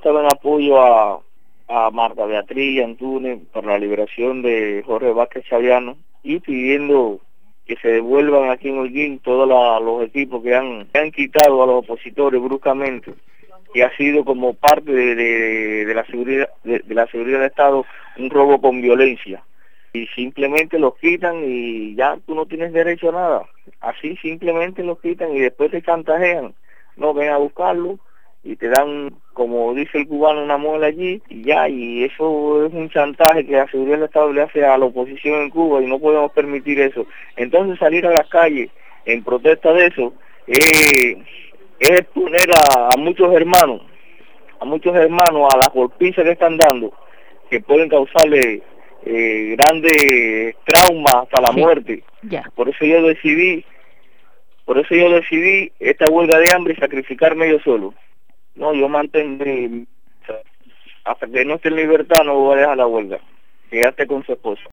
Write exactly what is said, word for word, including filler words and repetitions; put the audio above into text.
estaba en apoyo a, a Marta Beatriz Antunes para la liberación de Jorge Vázquez Chaviano y pidiendo que se devuelvan aquí en Holguín todos la, los equipos que han, que han quitado a los opositores bruscamente, que ha sido como parte de, de, de la seguridad de, de la seguridad del Estado un robo con violencia. Y simplemente los quitan y ya tú no tienes derecho a nada. Así simplemente los quitan y después te chantajean. No, ven a buscarlo y te dan, como dice el cubano, una muela allí y ya. Y eso es un chantaje que la seguridad del Estado le hace a la oposición en Cuba y no podemos permitir eso. Entonces salir a las calles en protesta de eso eh, es exponer a, a muchos hermanos, a muchos hermanos a las golpizas que están dando, que pueden causarle Eh, grandes traumas hasta la sí, muerte. Ya. Por eso yo decidí, por eso yo decidí esta huelga de hambre y sacrificarme yo solo. No, yo mantendré hasta que no esté en libertad, no voy a dejar la huelga. Que ya esté con su esposa.